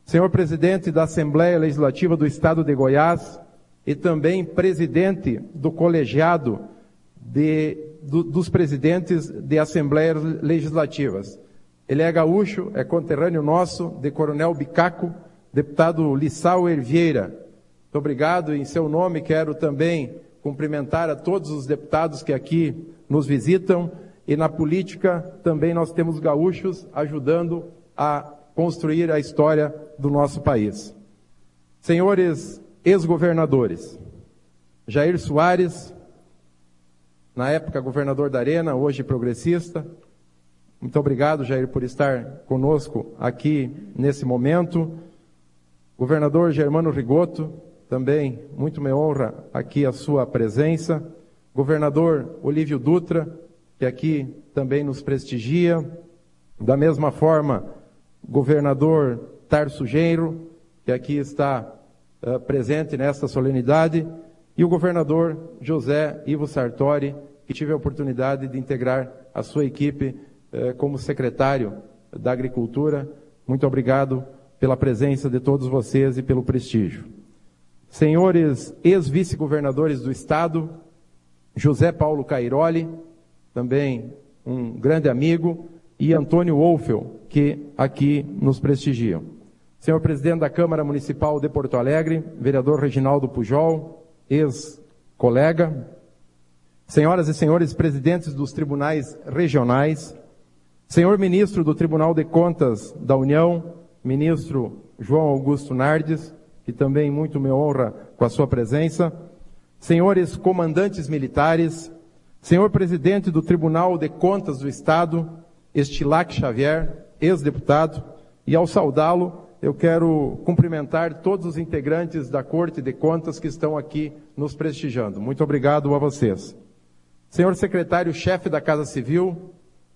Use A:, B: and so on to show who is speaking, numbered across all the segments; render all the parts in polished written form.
A: senhor presidente da Assembleia Legislativa do Estado de Goiás e também presidente do colegiado dos presidentes de Assembleias Legislativas. Ele é gaúcho, é conterrâneo nosso, de Coronel Bicaco, deputado Lissauer Vieira. Muito obrigado, e em seu nome quero também cumprimentar a todos os deputados que aqui nos visitam, e na política também nós temos gaúchos ajudando a construir a história do nosso país. Senhores ex-governadores, Jair Soares, na época governador da Arena, hoje progressista, muito obrigado, Jair, por estar conosco aqui nesse momento. Governador Germano Rigoto, também muito me honra aqui a sua presença. Governador Olívio Dutra, que aqui também nos prestigia. Da mesma forma, governador Tarso Genro, que aqui está presente nesta solenidade, e o governador José Ivo Sartori, que tive a oportunidade de integrar a sua equipe como secretário da Agricultura. Muito obrigado pela presença de todos vocês e pelo prestígio. Senhores ex-vice-governadores do Estado, José Paulo Cairoli, também um grande amigo, e Antônio Wolfel, que aqui nos prestigiam. Senhor presidente da Câmara Municipal de Porto Alegre, vereador Reginaldo Pujol, ex-colega, senhoras e senhores presidentes dos tribunais regionais, senhor ministro do Tribunal de Contas da União, ministro João Augusto Nardes, que também muito me honra com a sua presença, senhores comandantes militares, senhor presidente do Tribunal de Contas do Estado, Estilac Xavier, ex-deputado, e ao saudá-lo, eu quero cumprimentar todos os integrantes da Corte de Contas que estão aqui nos prestigiando. Muito obrigado a vocês. Senhor secretário-chefe da Casa Civil,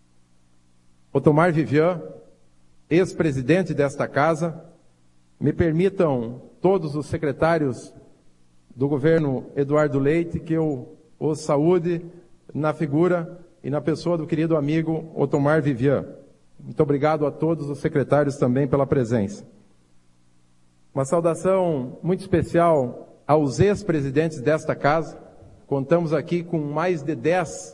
A: Otomar Vivian, ex-presidente desta casa, me permitam todos os secretários do governo Eduardo Leite que eu os saúde na figura e na pessoa do querido amigo Otomar Vivian. Muito obrigado a todos os secretários também pela presença. Uma saudação muito especial aos ex-presidentes desta casa. Contamos aqui com mais de 10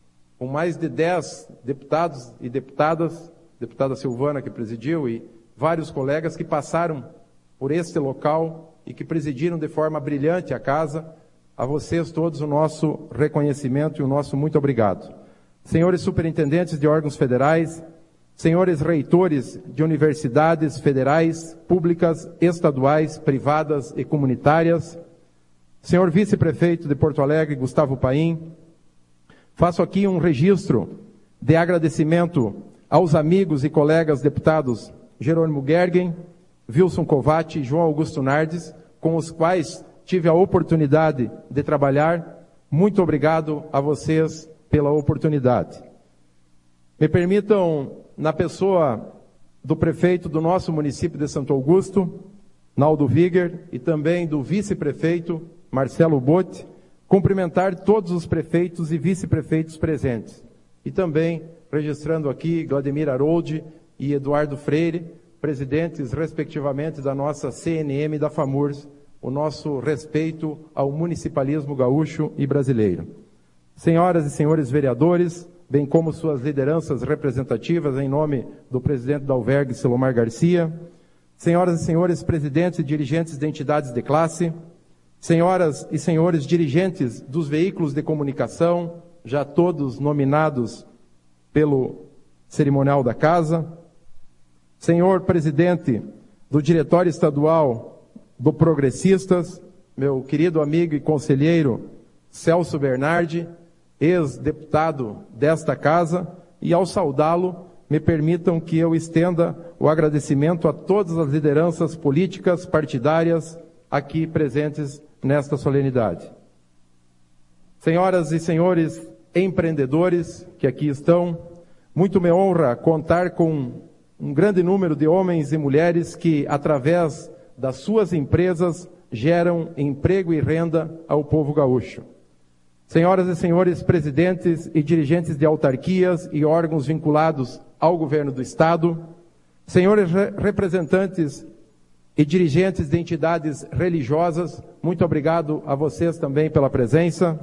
A: deputados e deputadas, deputada Silvana que presidiu e vários colegas que passaram por este local e que presidiram de forma brilhante a casa. A vocês todos o nosso reconhecimento e o nosso muito obrigado. Senhores superintendentes de órgãos federais, senhores reitores de universidades federais, públicas, estaduais, privadas e comunitárias, senhor vice-prefeito de Porto Alegre, Gustavo Paim, faço aqui um registro de agradecimento aos amigos e colegas deputados Jerônimo Gergen, Wilson Covatti e João Augusto Nardes, com os quais tive a oportunidade de trabalhar. Muito obrigado a vocês pela oportunidade. Me permitam, na pessoa do prefeito do nosso município de Santo Augusto, Naldo Viger, e também do vice-prefeito Marcelo Botti, cumprimentar todos os prefeitos e vice-prefeitos presentes. E também, registrando aqui, Vladimir Haroldi e Eduardo Freire, presidentes, respectivamente, da nossa CNM e da FAMURS, o nosso respeito ao municipalismo gaúcho e brasileiro. Senhoras e senhores vereadores, bem como suas lideranças representativas, em nome do presidente da Alvergue, Silomar Garcia, senhoras e senhores presidentes e dirigentes de entidades de classe, senhoras e senhores dirigentes dos veículos de comunicação, já todos nominados pelo cerimonial da casa, senhor presidente do Diretório Estadual do Progressistas, meu querido amigo e conselheiro Celso Bernardi, ex-deputado desta casa, e ao saudá-lo, me permitam que eu estenda o agradecimento a todas as lideranças políticas partidárias aqui presentes nesta solenidade. Senhoras e senhores empreendedores que aqui estão, muito me honra contar com um grande número de homens e mulheres que, através das suas empresas, geram emprego e renda ao povo gaúcho. Senhoras e senhores presidentes e dirigentes de autarquias e órgãos vinculados ao governo do Estado, senhores representantes e dirigentes de entidades religiosas, muito obrigado a vocês também pela presença.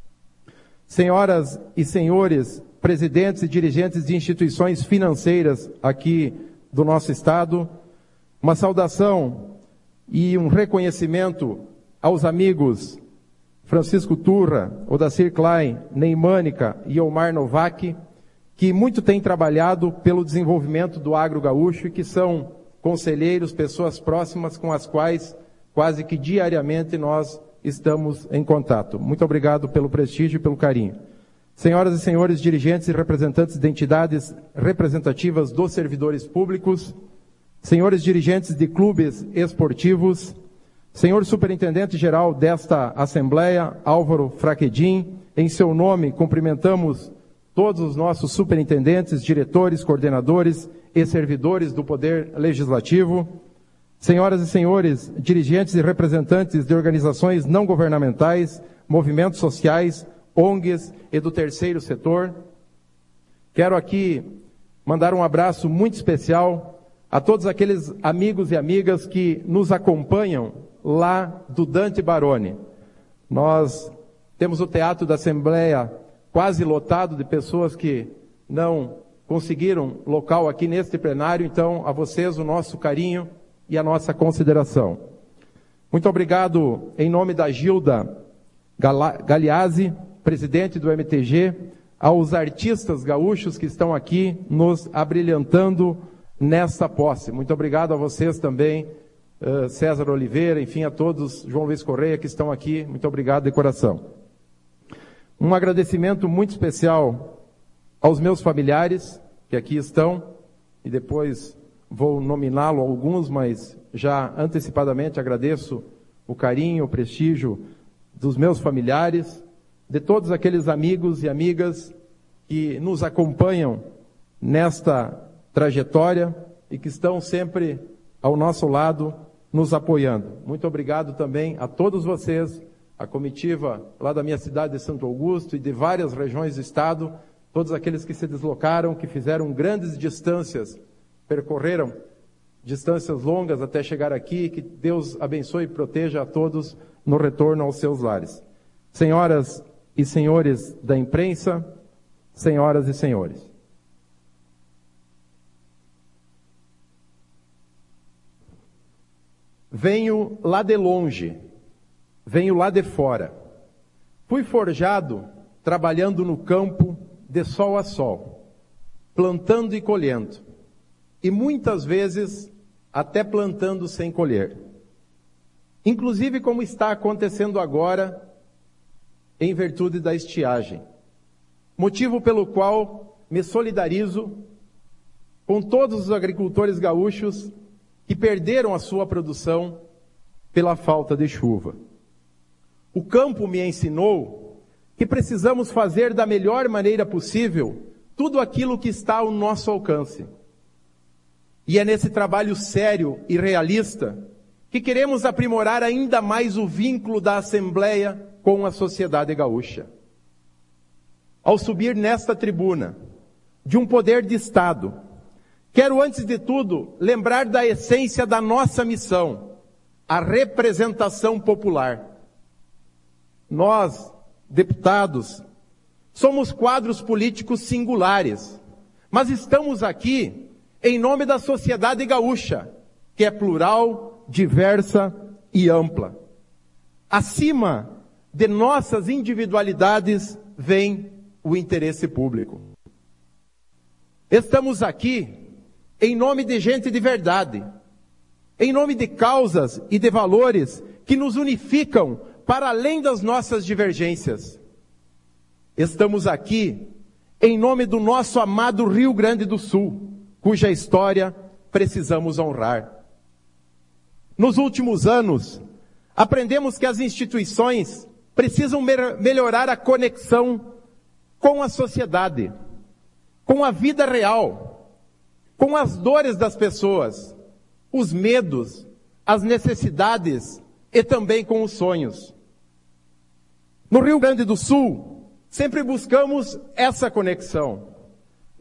A: Senhoras e senhores, presidentes e dirigentes de instituições financeiras aqui do nosso estado, uma saudação e um reconhecimento aos amigos Francisco Turra, Odacir Klein, Neimânica e Omar Novak, que muito têm trabalhado pelo desenvolvimento do agro gaúcho e que são conselheiros, pessoas próximas com as quais quase que diariamente nós estamos em contato. Muito obrigado pelo prestígio e pelo carinho. Senhoras e senhores dirigentes e representantes de entidades representativas dos servidores públicos, senhores dirigentes de clubes esportivos, senhor superintendente-geral desta Assembleia, Álvaro Fraquedin, em seu nome cumprimentamos todos os nossos superintendentes, diretores, coordenadores e servidores do Poder Legislativo, senhoras e senhores dirigentes e representantes de organizações não governamentais, movimentos sociais, ONGs e do terceiro setor. Quero aqui mandar um abraço muito especial a todos aqueles amigos e amigas que nos acompanham lá do Dante Baroni. Nós temos o Teatro da Assembleia quase lotado de pessoas que não conseguiram local aqui neste plenário, então a vocês o nosso carinho e a nossa consideração. Muito obrigado em nome da Gilda Galeazzi, presidente do MTG, aos artistas gaúchos que estão aqui nos abrilhantando nesta posse. Muito obrigado a vocês também, César Oliveira, enfim, a todos, João Luiz Correia, que estão aqui. Muito obrigado de coração. Um agradecimento muito especial aos meus familiares, que aqui estão, e depois vou nominá-lo alguns, mas já antecipadamente agradeço o carinho, o prestígio dos meus familiares, de todos aqueles amigos e amigas que nos acompanham nesta trajetória e que estão sempre ao nosso lado, nos apoiando. Muito obrigado também a todos vocês, a comitiva lá da minha cidade de Santo Augusto e de várias regiões do estado, todos aqueles que se deslocaram, que fizeram grandes distâncias, percorreram distâncias longas até chegar aqui, que Deus abençoe e proteja a todos no retorno aos seus lares. Senhoras e senhores da imprensa, senhoras e senhores. Venho lá de longe, venho lá de fora. Fui forjado trabalhando no campo de sol a sol, plantando e colhendo, e muitas vezes até plantando sem colher. Inclusive como está acontecendo agora, em virtude da estiagem. Motivo pelo qual me solidarizo com todos os agricultores gaúchos que perderam a sua produção pela falta de chuva. O campo me ensinou que precisamos fazer da melhor maneira possível tudo aquilo que está ao nosso alcance. E é nesse trabalho sério e realista que queremos aprimorar ainda mais o vínculo da Assembleia com a sociedade gaúcha. Ao subir nesta tribuna de um poder de Estado, quero antes de tudo lembrar da essência da nossa missão, a representação popular. Nós, deputados, somos quadros políticos singulares, mas estamos aqui em nome da sociedade gaúcha, que é plural, diversa e ampla. Acima de nossas individualidades vem o interesse público. Estamos aqui em nome de gente de verdade, em nome de causas e de valores que nos unificam para além das nossas divergências. Estamos aqui em nome do nosso amado Rio Grande do Sul, cuja história precisamos honrar. Nos últimos anos, aprendemos que as instituições precisam melhorar a conexão com a sociedade, com a vida real, com as dores das pessoas, os medos, as necessidades e também com os sonhos. No Rio Grande do Sul, sempre buscamos essa conexão.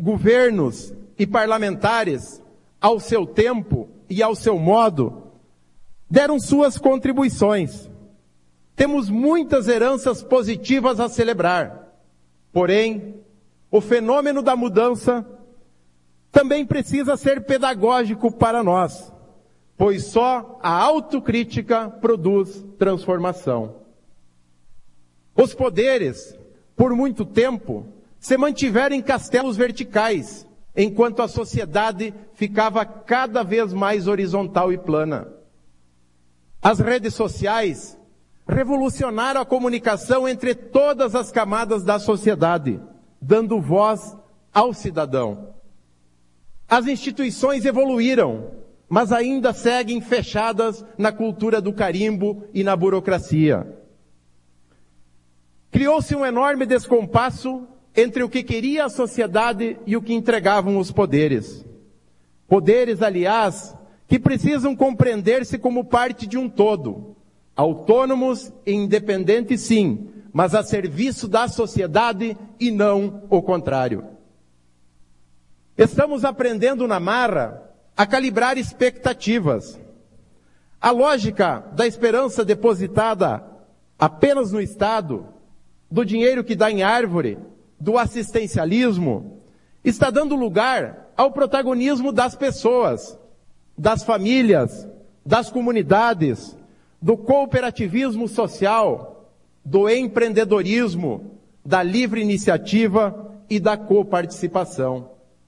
A: Governos e parlamentares, ao seu tempo e ao seu modo, deram suas contribuições. Temos muitas heranças positivas a celebrar. Porém, o fenômeno da mudança também precisa ser pedagógico para nós, pois só a autocrítica produz transformação. Os poderes, por muito tempo, se mantiveram em castelos verticais, enquanto a sociedade ficava cada vez mais horizontal e plana. As redes sociais revolucionaram a comunicação entre todas as camadas da sociedade, dando voz ao cidadão. As instituições evoluíram, mas ainda seguem fechadas na cultura do carimbo e na burocracia. Criou-se um enorme descompasso entre o que queria a sociedade e o que entregavam os poderes. Poderes, aliás, que precisam compreender-se como parte de um todo, autônomos e independentes sim, mas a serviço da sociedade e não o contrário. Estamos aprendendo na marra a calibrar expectativas. A lógica da esperança depositada apenas no Estado, do dinheiro que dá em árvore, do assistencialismo, está dando lugar ao protagonismo das pessoas, das famílias, das comunidades, do cooperativismo social, do empreendedorismo, da livre iniciativa e da coparticipação.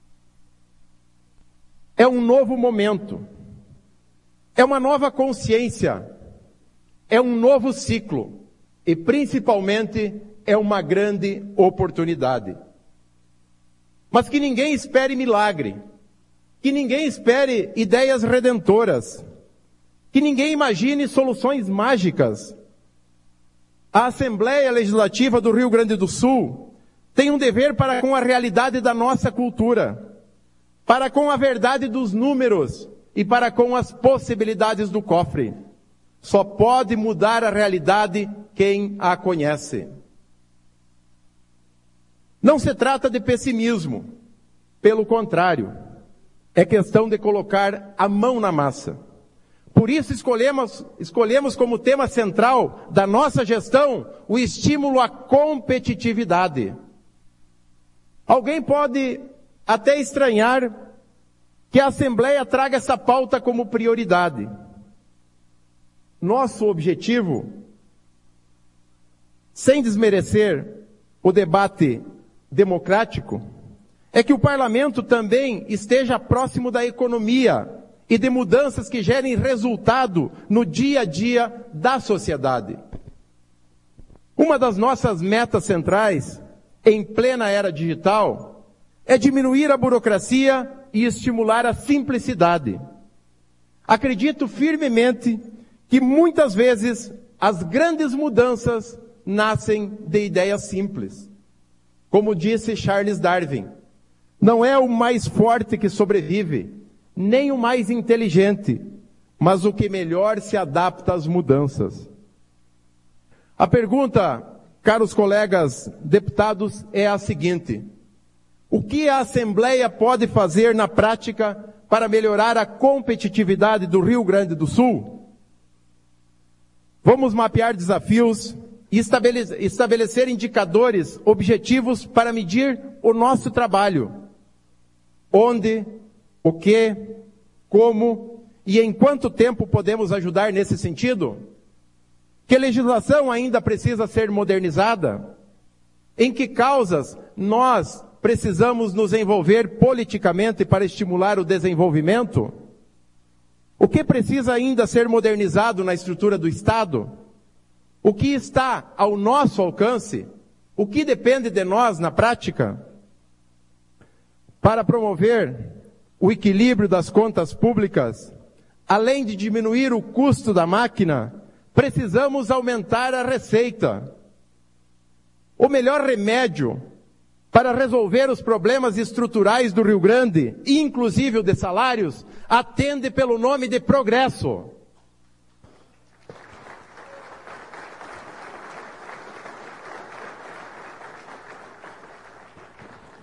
A: É um novo momento, é uma nova consciência, é um novo ciclo e, principalmente, é uma grande oportunidade. Mas que ninguém espere milagre, que ninguém espere ideias redentoras, que ninguém imagine soluções mágicas. A Assembleia Legislativa do Rio Grande do Sul tem um dever para com a realidade da nossa cultura, para com a verdade dos números e para com as possibilidades do cofre. Só pode mudar a realidade quem a conhece. Não se trata de pessimismo, pelo contrário, é questão de colocar a mão na massa. Por isso escolhemos como tema central da nossa gestão o estímulo à competitividade. Alguém pode até estranhar que a Assembleia traga essa pauta como prioridade. Nosso objetivo, sem desmerecer o debate democrático, é que o parlamento também esteja próximo da economia e de mudanças que gerem resultado no dia a dia da sociedade. Uma das nossas metas centrais, em plena era digital, é diminuir a burocracia e estimular a simplicidade. Acredito firmemente que muitas vezes as grandes mudanças nascem de ideias simples. Como disse Charles Darwin, não é o mais forte que sobrevive, nem o mais inteligente, mas o que melhor se adapta às mudanças. A pergunta, caros colegas deputados, é a seguinte: o que a Assembleia pode fazer na prática para melhorar a competitividade do Rio Grande do Sul? Vamos mapear desafios e estabelecer indicadores objetivos para medir o nosso trabalho. Onde, o que, como e em quanto tempo podemos ajudar nesse sentido? Que legislação ainda precisa ser modernizada? Em que causas nós precisamos nos envolver politicamente para estimular o desenvolvimento? O que precisa ainda ser modernizado na estrutura do Estado? O que está ao nosso alcance? O que depende de nós na prática? Para promover o equilíbrio das contas públicas, além de diminuir o custo da máquina, precisamos aumentar a receita. O melhor remédio para resolver os problemas estruturais do Rio Grande, inclusive o de salários, atende pelo nome de progresso.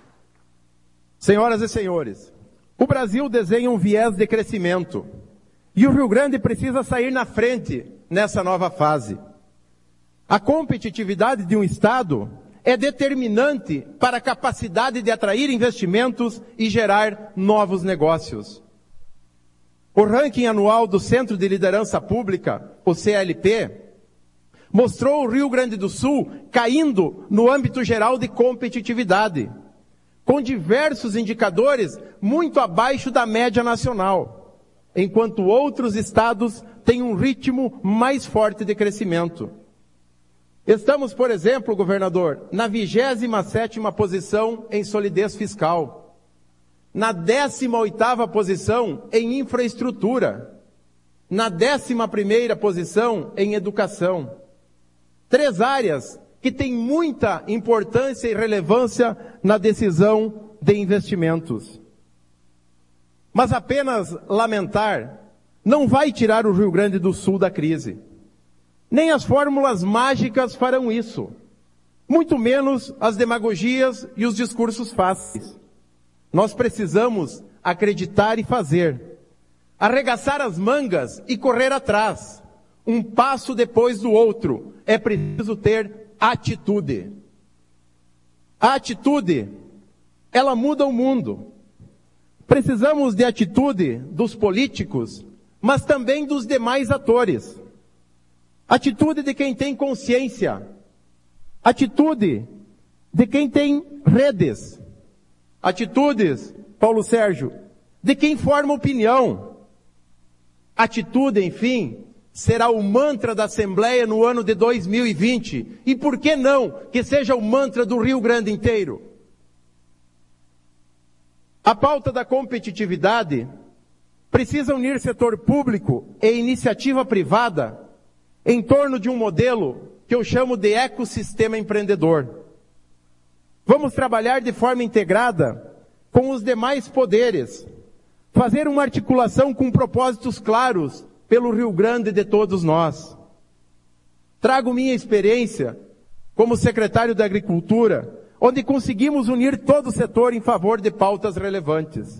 A: Senhoras e senhores, o Brasil desenha um viés de crescimento. E o Rio Grande precisa sair na frente nessa nova fase. A competitividade de um Estado é determinante para a capacidade de atrair investimentos e gerar novos negócios. O ranking anual do Centro de Liderança Pública, o CLP, mostrou o Rio Grande do Sul caindo no âmbito geral de competitividade, com diversos indicadores muito abaixo da média nacional, enquanto outros estados têm um ritmo mais forte de crescimento. Estamos, por exemplo, governador, na 27ª posição em solidez fiscal, na 18ª posição em infraestrutura, na 11ª posição em educação. 3 áreas que têm muita importância e relevância na decisão de investimentos. Mas apenas lamentar não vai tirar o Rio Grande do Sul da crise. Nem as fórmulas mágicas farão isso. Muito menos as demagogias e os discursos fáceis. Nós precisamos acreditar e fazer. Arregaçar as mangas e correr atrás. Um passo depois do outro. É preciso ter atitude. A atitude, ela muda o mundo. Precisamos de atitude dos políticos, mas também dos demais atores. Atitude de quem tem consciência. Atitude de quem tem redes. Atitudes, Paulo Sérgio, de quem forma opinião. Atitude, enfim, será o mantra da Assembleia no ano de 2020. E por que não que seja o mantra do Rio Grande inteiro? A pauta da competitividade precisa unir setor público e iniciativa privada em torno de um modelo que eu chamo de ecossistema empreendedor. Vamos trabalhar de forma integrada com os demais poderes, fazer uma articulação com propósitos claros pelo Rio Grande de todos nós. Trago minha experiência como secretário da Agricultura, onde conseguimos unir todo o setor em favor de pautas relevantes.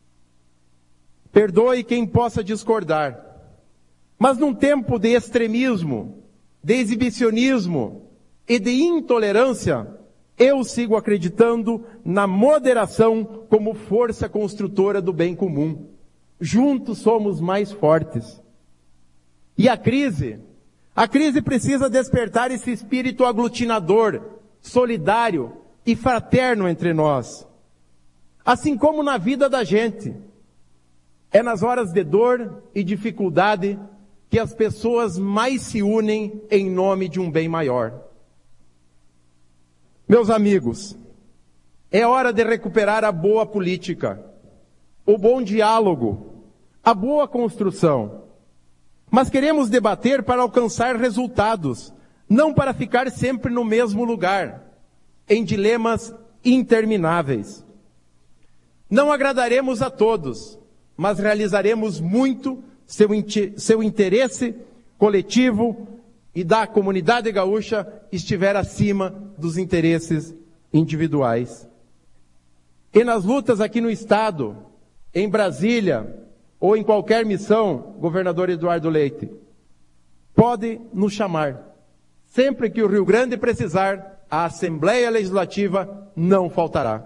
A: Perdoe quem possa discordar. Mas num tempo de extremismo, de exibicionismo e de intolerância, eu sigo acreditando na moderação como força construtora do bem comum. Juntos somos mais fortes. E a crise precisa despertar esse espírito aglutinador, solidário e fraterno entre nós. Assim como na vida da gente. É nas horas de dor e dificuldade que as pessoas mais se unem em nome de um bem maior. Meus amigos, é hora de recuperar a boa política, o bom diálogo, a boa construção. Mas queremos debater para alcançar resultados, não para ficar sempre no mesmo lugar, em dilemas intermináveis. Não agradaremos a todos, mas realizaremos muito seu interesse coletivo e da comunidade gaúcha estiver acima dos interesses individuais. E nas lutas aqui no Estado, em Brasília ou em qualquer missão, governador Eduardo Leite, pode nos chamar. Sempre que o Rio Grande precisar, a Assembleia Legislativa não faltará.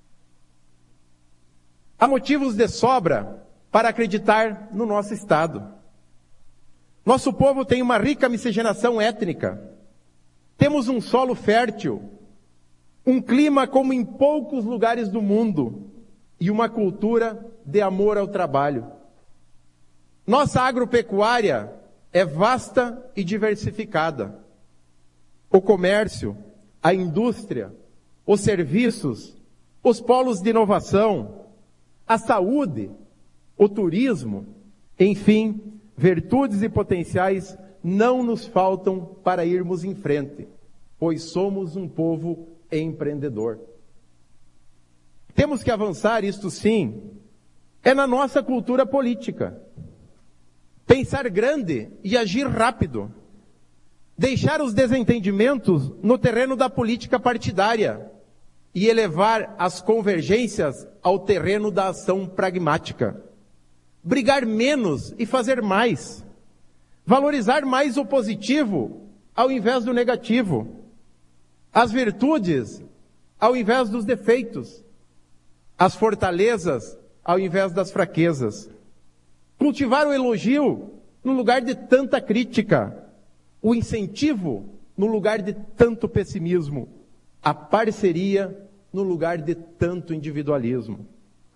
A: Há motivos de sobra para acreditar no nosso Estado. Nosso povo tem uma rica miscigenação étnica. Temos um solo fértil, um clima como em poucos lugares do mundo e uma cultura de amor ao trabalho. Nossa agropecuária é vasta e diversificada. O comércio, a indústria, os serviços, os polos de inovação, a saúde, o turismo, enfim, virtudes e potenciais não nos faltam para irmos em frente, pois somos um povo empreendedor. Temos que avançar, isto sim, é na nossa cultura política. Pensar grande e agir rápido. Deixar os desentendimentos no terreno da política partidária e elevar as convergências ao terreno da ação pragmática. brigar menos e fazer mais, valorizar mais o positivo ao invés do negativo, as virtudes ao invés dos defeitos, as fortalezas ao invés das fraquezas, cultivar o elogio no lugar de tanta crítica, o incentivo no lugar de tanto pessimismo, a parceria no lugar de tanto individualismo.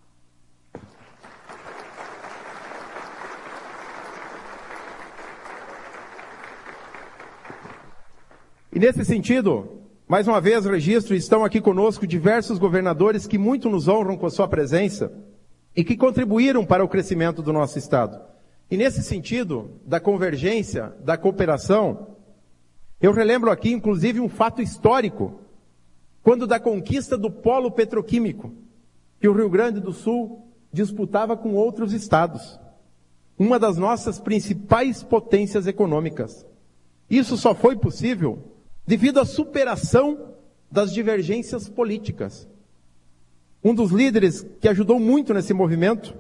A: E nesse sentido, mais uma vez registro, estão aqui conosco diversos governadores que muito nos honram com a sua presença e que contribuíram para o crescimento do nosso Estado. E nesse sentido, da convergência, da cooperação, eu relembro aqui, inclusive, um fato histórico, quando da conquista do polo petroquímico, que o Rio Grande do Sul disputava com outros estados, uma das nossas principais potências econômicas. Isso só foi possível devido à superação das divergências políticas. Um dos líderes que ajudou muito nesse movimento,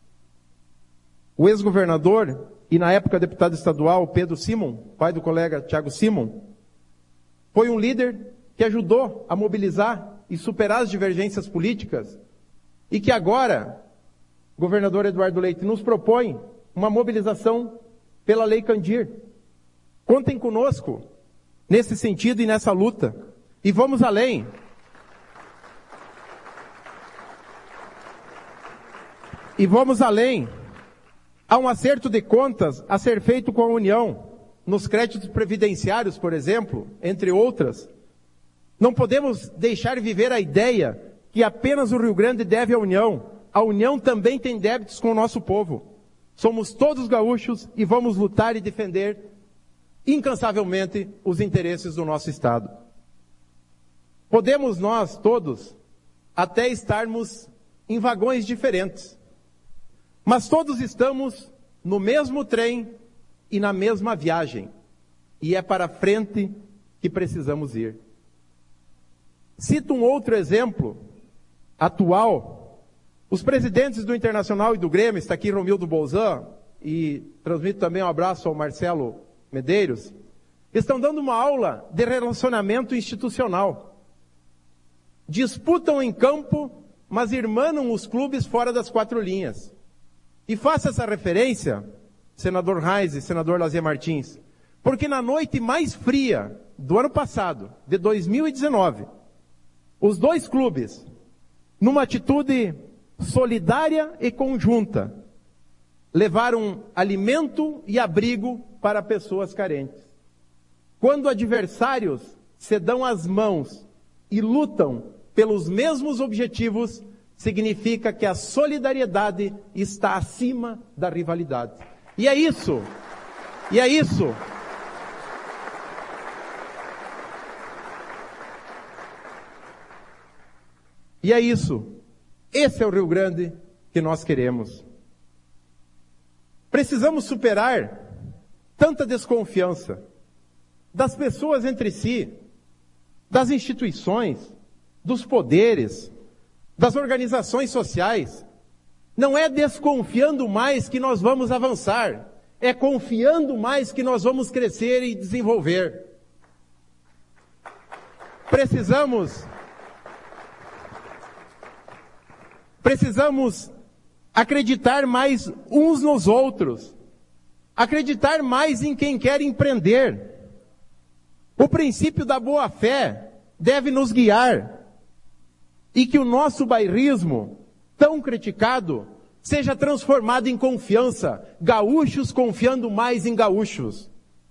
A: o ex-governador e na época deputado estadual Pedro Simon, pai do colega Thiago Simon, foi um líder que ajudou a mobilizar e superar as divergências políticas e que agora, o governador Eduardo Leite, nos propõe uma mobilização pela Lei Candir. Contem conosco nesse sentido e nessa luta. E vamos além. E vamos além. Há um acerto de contas a ser feito com a União, nos créditos previdenciários, por exemplo, entre outras. Não podemos deixar viver a ideia que apenas o Rio Grande deve à União. A União também tem débitos com o nosso povo. Somos todos gaúchos e vamos lutar e defender incansavelmente os interesses do nosso Estado. Podemos nós todos até estarmos em vagões diferentes, mas todos estamos no mesmo trem e na mesma viagem, e é para frente que precisamos ir. Cito um outro exemplo atual. Os presidentes do Internacional e do Grêmio, está aqui Romildo Bolzan, e transmito também um abraço ao Marcelo Medeiros, estão dando uma aula de relacionamento institucional. Disputam em campo, mas irmanam os clubes fora das quatro linhas. E faço essa referência, senador Reis e senador Lazier Martins, porque na noite mais fria do ano passado, de 2019, os dois clubes, numa atitude solidária e conjunta, levaram alimento e abrigo para pessoas carentes. Quando adversários se dão as mãos e lutam pelos mesmos objetivos, significa que a solidariedade está acima da rivalidade. E é isso. Esse é o Rio Grande que nós queremos. Precisamos superar tanta desconfiança das pessoas entre si, das instituições, dos poderes, das organizações sociais. Não é desconfiando mais que nós vamos avançar, é confiando mais que nós vamos crescer e desenvolver. Precisamos acreditar mais uns nos outros, acreditar mais em quem quer empreender. O princípio da boa-fé deve nos guiar e que o nosso bairrismo, tão criticado, seja transformado em confiança, gaúchos confiando mais em gaúchos.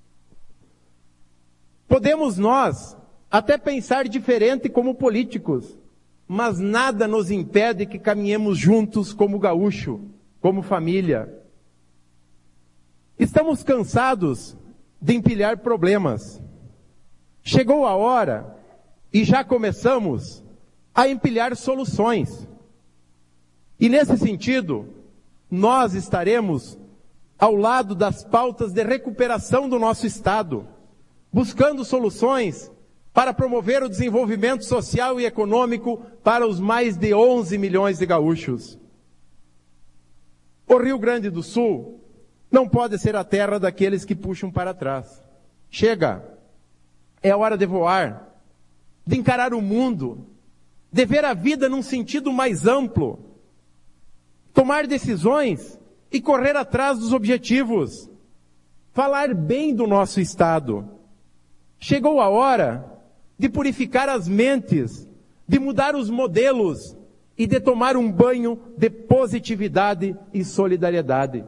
A: Podemos nós até pensar diferente como políticos, mas nada nos impede que caminhemos juntos como gaúcho, como família. Estamos cansados de empilhar problemas. Chegou a hora, e já começamos, a empilhar soluções. E nesse sentido, nós estaremos ao lado das pautas de recuperação do nosso Estado, buscando soluções para promover o desenvolvimento social e econômico para os mais de 11 milhões de gaúchos. O Rio Grande do Sul não pode ser a terra daqueles que puxam para trás. Chega, é hora de voar, de encarar o mundo, de ver a vida num sentido mais amplo, tomar decisões e correr atrás dos objetivos, falar bem do nosso Estado. Chegou a hora de purificar as mentes, de mudar os modelos e de tomar um banho de positividade e solidariedade.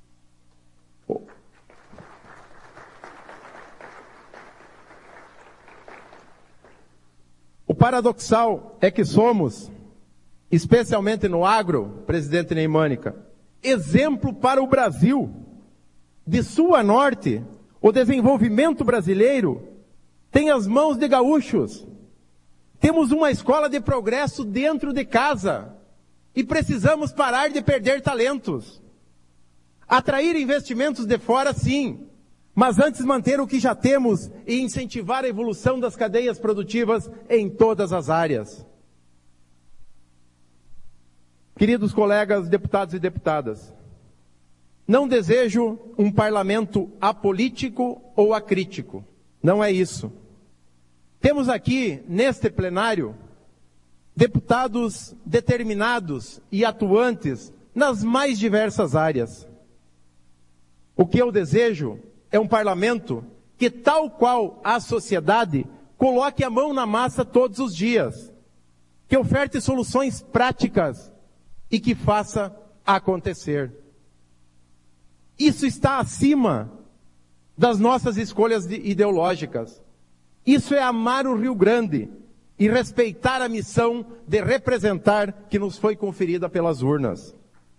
A: O paradoxal é que somos, especialmente no agro, presidente Neimânica, exemplo para o Brasil. De sul a norte, o desenvolvimento brasileiro tem as mãos de gaúchos. Temos uma escola de progresso dentro de casa e precisamos parar de perder talentos. Atrair investimentos de fora, sim, mas antes manter o que já temos e incentivar a evolução das cadeias produtivas em todas as áreas. Queridos colegas deputados e deputadas, não desejo um parlamento apolítico ou acrítico. Não é isso. Temos aqui, neste plenário, deputados determinados e atuantes nas mais diversas áreas. O que eu desejo é um parlamento que, tal qual a sociedade, coloque a mão na massa todos os dias, que oferte soluções práticas e que faça acontecer. Isso está acima das nossas escolhas ideológicas. Isso é amar o Rio Grande e respeitar a missão de representar que nos foi conferida pelas urnas.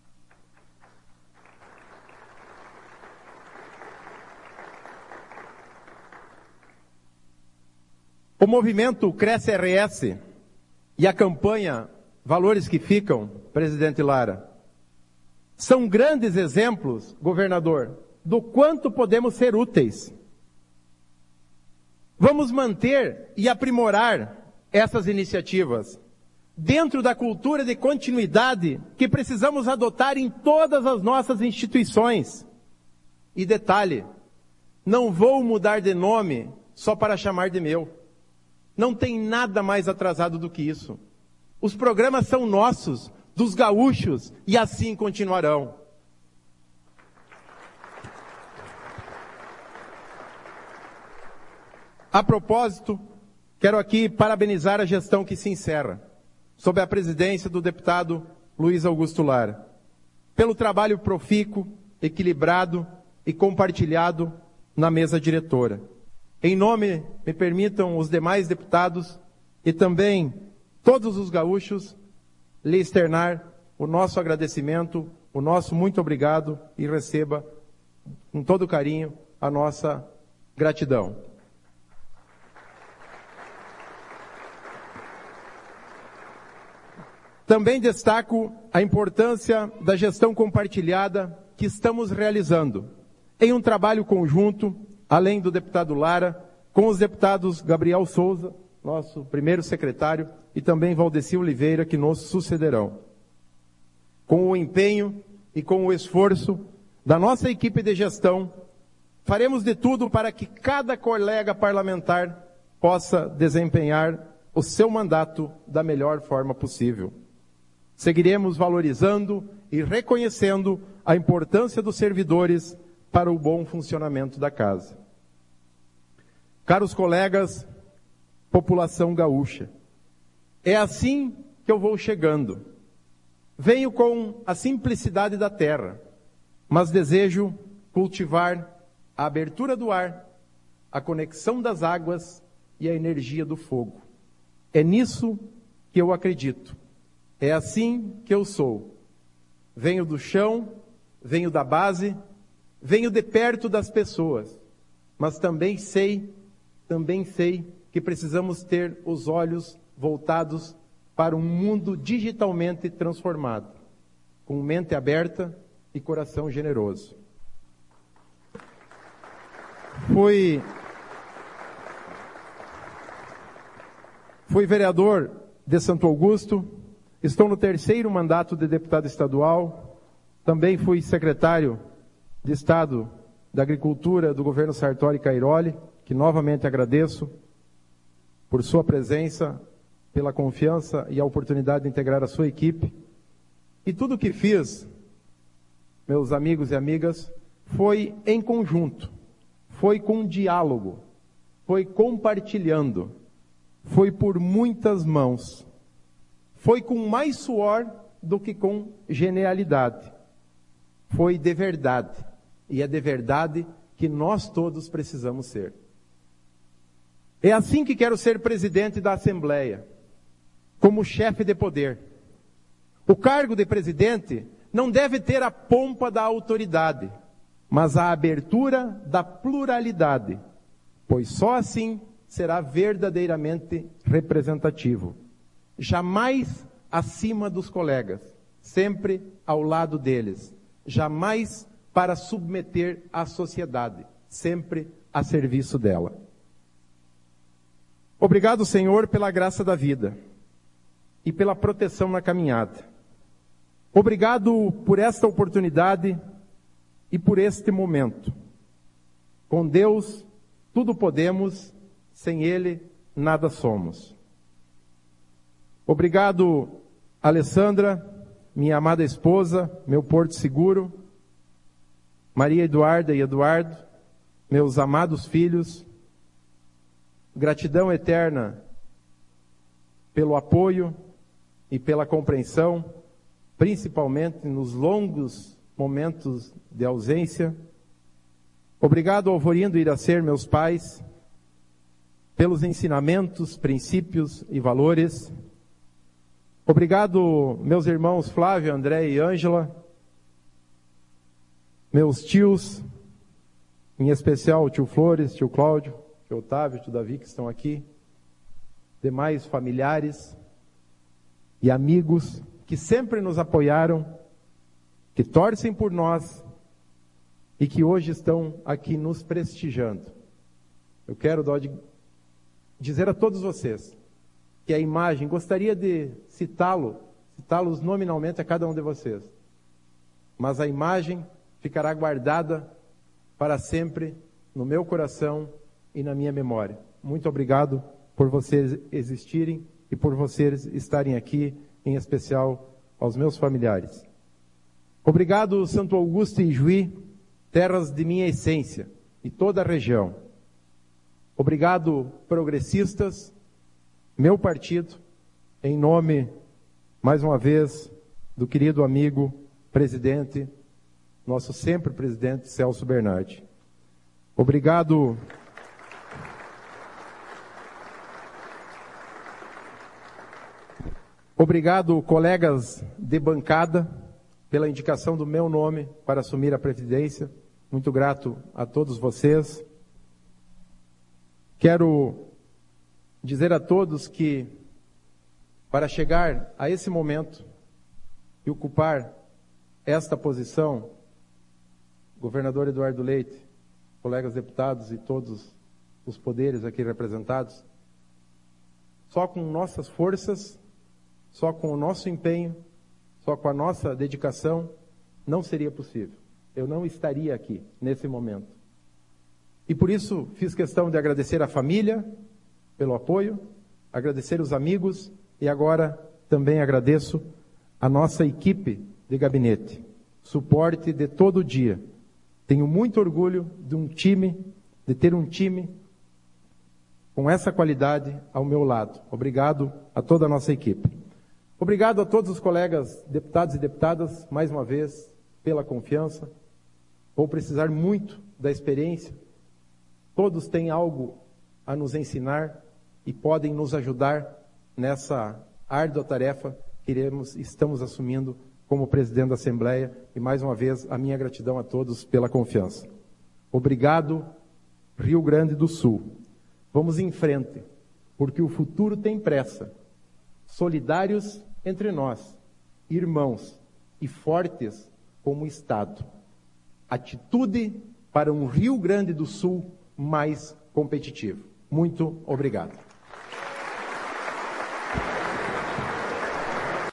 A: O movimento Cresce RS e a campanha Valores que Ficam, presidente Lara, são grandes exemplos, governador, do quanto podemos ser úteis. Vamos manter e aprimorar essas iniciativas dentro da cultura de continuidade que precisamos adotar em todas as nossas instituições. E detalhe, não vou mudar de nome só para chamar de meu. Não tem nada mais atrasado do que isso. Os programas são nossos, dos gaúchos, e assim continuarão. A propósito, quero aqui parabenizar a gestão que se encerra, sob a presidência do deputado Luiz Augusto Lara, pelo trabalho profícuo, equilibrado e compartilhado na mesa diretora. Em nome, me permitam, os demais deputados e também todos os gaúchos, lhe externar o nosso agradecimento, o nosso muito obrigado e receba com todo carinho a nossa gratidão. Também destaco a importância da gestão compartilhada que estamos realizando em um trabalho conjunto, além do deputado Lara, com os deputados Gabriel Souza, nosso primeiro secretário, e também Valdeci Oliveira, que nos sucederão. Com o empenho e com o esforço da nossa equipe de gestão, faremos de tudo para que cada colega parlamentar possa desempenhar o seu mandato da melhor forma possível. Seguiremos valorizando e reconhecendo a importância dos servidores para o bom funcionamento da casa. Caros colegas, população gaúcha, é assim que eu vou chegando. Venho com a simplicidade da terra, mas desejo cultivar a abertura do ar, a conexão das águas e a energia do fogo. É nisso que eu acredito. É assim que eu sou. Venho do chão, venho da base, venho de perto das pessoas, mas também sei que precisamos ter os olhos voltados para um mundo digitalmente transformado, com mente aberta e coração generoso. Fui vereador de Santo Augusto, estou no 3º mandato de deputado estadual, Também fui secretário de Estado da Agricultura do governo Sartori Cairoli, que novamente agradeço por sua presença, pela confiança e a oportunidade de integrar a sua equipe. E tudo o que fiz, meus amigos e amigas, foi em conjunto, foi com diálogo, foi compartilhando, foi por muitas mãos, foi com mais suor do que com genialidade, foi de verdade, e é de verdade que nós todos precisamos ser. É assim que quero ser presidente da Assembleia, como chefe de poder. O cargo de presidente não deve ter a pompa da autoridade, mas a abertura da pluralidade, pois só assim será verdadeiramente representativo. Jamais acima dos colegas, sempre ao lado deles. Jamais para submeter a sociedade, sempre a serviço dela. Obrigado, Senhor, pela graça da vida e pela proteção na caminhada. Obrigado por esta oportunidade e por este momento. Com Deus, tudo podemos, sem Ele, nada somos. Obrigado, Alessandra, minha amada esposa, meu porto seguro, Maria Eduarda e Eduardo, meus amados filhos, gratidão eterna pelo apoio e pela compreensão, principalmente nos longos momentos de ausência. Obrigado, Alvorindo e Iracer, meus pais, pelos ensinamentos, princípios e valores. Obrigado, meus irmãos Flávio, André e Ângela, meus tios, em especial o tio Flores, tio Cláudio, tio Otávio, tio Davi, que estão aqui, demais familiares e amigos que sempre nos apoiaram, que torcem por nós e que hoje estão aqui nos prestigiando. Eu quero dizer a todos vocês que a imagem, gostaria de citá-los nominalmente a cada um de vocês, mas a imagem ficará guardada para sempre no meu coração e na minha memória. Muito obrigado por vocês existirem e por vocês estarem aqui, em especial aos meus familiares. Obrigado, Santo Augusto e Juí, terras de minha essência, e toda a região. Obrigado, progressistas, meu partido, em nome, mais uma vez, do querido amigo, presidente, nosso sempre presidente, Celso Bernardi. Obrigado. Obrigado, colegas de bancada, pela indicação do meu nome para assumir a presidência. Muito grato a todos vocês. Quero dizer a todos que, para chegar a esse momento e ocupar esta posição, governador Eduardo Leite, colegas deputados e todos os poderes aqui representados, só com nossas forças, só com o nosso empenho, só com a nossa dedicação, não seria possível. Eu não estaria aqui nesse momento. E por isso fiz questão de agradecer a família pelo apoio, agradecer os amigos e agora também agradeço a nossa equipe de gabinete, suporte de todo dia. Tenho muito orgulho de ter um time com essa qualidade ao meu lado. Obrigado a toda a nossa equipe. Obrigado a todos os colegas deputados e deputadas, mais uma vez, pela confiança. Vou precisar muito da experiência. Todos têm algo a nos ensinar e podem nos ajudar nessa árdua tarefa que estamos assumindo como presidente da Assembleia. E mais uma vez, a minha gratidão a todos pela confiança. Obrigado, Rio Grande do Sul. Vamos em frente, porque o futuro tem pressa. Solidários entre nós, irmãos e fortes como Estado. Atitude para um Rio Grande do Sul mais competitivo. Muito obrigado.